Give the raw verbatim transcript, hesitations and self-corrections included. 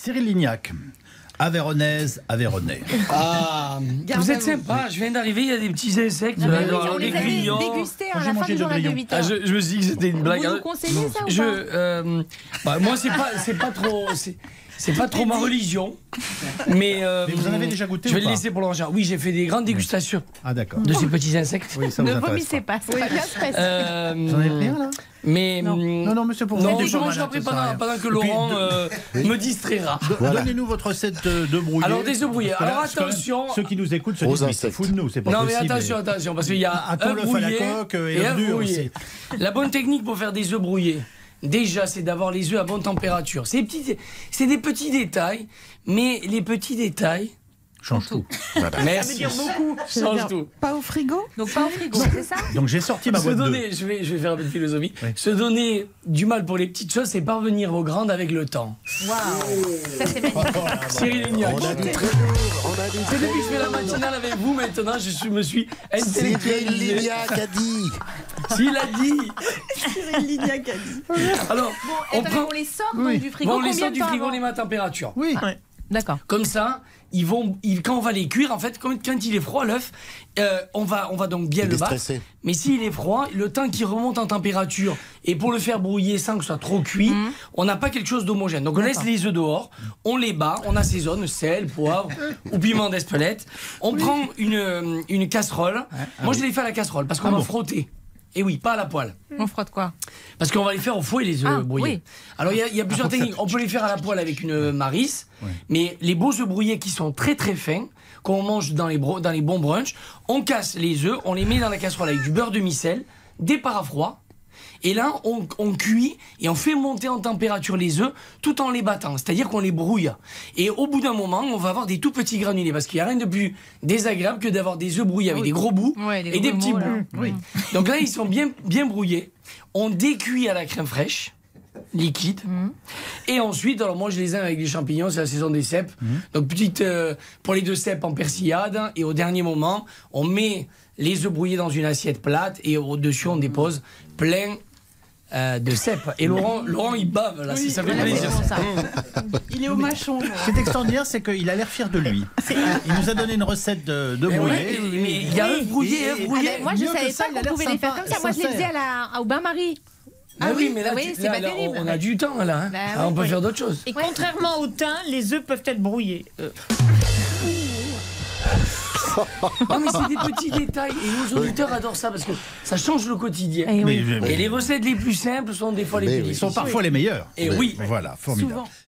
Cyril Lignac, Aveyronnaise, Aveyronnais. Ah, vous êtes sympa, je viens d'arriver, il y a des petits insectes, Non, mais euh, oui, on des les avait grillons. dégustés à J'ai la fin mangé du de journal de grillons. huit Ah, heures. je, je me suis dit que c'était une blague. Vous nous conseillez ça ou Je, pas euh, bah, moi, c'est pas, c'est pas trop, c'est, c'est pas trop ma religion. Mais, euh, Mais vous en avez déjà goûté Je vais ou le pas laisser pour l'engin. Oui, j'ai fait des grandes dégustations Ah d'accord. de ces petits insectes. Oui, ça vous Ne intéresse vomissez pas, c'est pas bien stress. Euh, Vous en avez pris un là mais Non, hum, non, non, monsieur, pour non, vous. je mangerai après pendant, pendant que Laurent euh, me distraira. Donnez-nous votre recette de, de brouillé. Alors, des œufs brouillés. Parce que là, Alors, parce que attention. Ceux qui nous écoutent se Aux disent, mais c'est insectes. fou de nous, c'est pas Non mais possible. attention, attention, parce qu'il y a Un ton œufs l'œuf à la brouillés coque et et l'œuf œufs dur brouillés. La bonne technique pour faire des œufs brouillés, déjà, c'est d'avoir les œufs à bonne température. C'est des petits, c'est des petits détails, mais les petits détails Change tout. Merci. beaucoup. Change tout. Pas au frigo Donc pas au frigo, c'est ça? Donc j'ai sorti ma Se boîte de... donner, je vais, je vais faire un peu de philosophie. Oui. Se donner du mal pour les petites choses, c'est parvenir aux grandes avec le temps. Waouh. Ça c'est magnifique. Cyril Lignac. On a dit très lourd, on a dit C'est très depuis que je fais la lourd. matinale avec vous, maintenant, je suis- me suis Cyril intellectualisé. Lignac a dit. S'il a dit. Cyril Lignac a dit. Alors, On, on prend. les sort Oui. donc, du frigo. Bon, on les Combien sort de du temps frigo, on avant les met à température. Oui. D'accord. Comme ça, ils vont, ils- quand on va les cuire, en fait, quand, quand il est froid, l'œuf, euh, on, va, on va donc bien Il le est battre. stressé. Mais s'il est froid, le temps qu'il remonte en température, et pour le faire brouiller sans que ce soit trop cuit, on n'a pas quelque chose d'homogène. Donc on laisse les œufs dehors, on les bat, on assaisonne, sel, poivre ou piment d'Espelette. On prend une, euh, une casserole. Moi, je les fais à la casserole parce qu'on Ah va bon. frotter. Et oui, pas à la poêle. On frotte quoi? Parce qu'on va les faire au fouet, les œufs Ah, brouillés. oui. Alors, il y a, il y a plusieurs faut que ça techniques. On peut les faire à la poêle avec une marisse, Ouais. mais les beaux œufs brouillés qui sont très très fins, qu'on mange dans les, bro- dans les bons brunchs, on casse les œufs, on les met dans la casserole avec du beurre de micelle, des parafroids, et là, on, on cuit et on fait monter en température les œufs tout en les battant. C'est-à-dire qu'on les brouille. Et au bout d'un moment, on va avoir des tout petits granulés. Parce qu'il n'y a rien de plus désagréable que d'avoir des œufs brouillés avec des gros bouts Ouais, des et des gros petits mots, bouts. là. Oui. Donc là, ils sont bien, bien brouillés. On décuit à la crème fraîche, liquide. Et ensuite, alors moi, je les aime avec des champignons, c'est la saison des cèpes. Donc, petite, euh, pour les deux cèpes en persillade. Et au dernier moment, on met les œufs brouillés dans une assiette plate. Et au-dessus, on dépose plein euh, de cèpes. Et Laurent, Laurent, il bave, là, si ça fait Voilà, plaisir. c'est bon, ça. Il est au machon. Ce qui est extraordinaire, c'est qu'il a l'air fier de lui. Il nous a donné une recette de, de Mais, brouillé. ouais, mais il y a œufs brouillés, œufs Ah brouillés. ben, moi, je Mieux que savais ça, pas il a qu'on l'air pouvait les faire sympa, comme ça. Moi, je les sincère. faisais à la, au bain-marie. Ah oui, mais là, oui, tu- c'est là, pas là, terrible. on a du temps, là. hein. Bah Ah, on oui, peut oui. faire d'autres choses. Et contrairement au thym, les œufs peuvent être brouillés. Euh, Non, mais c'est des petits détails. Et nos auditeurs adorent ça parce que ça change le quotidien. Eh oui. Mais- mais- Et les recettes les plus simples sont des fois les Mais plus oui. Ils sont difficiles. parfois les meilleurs. Et oui. Voilà, formidable. souvent.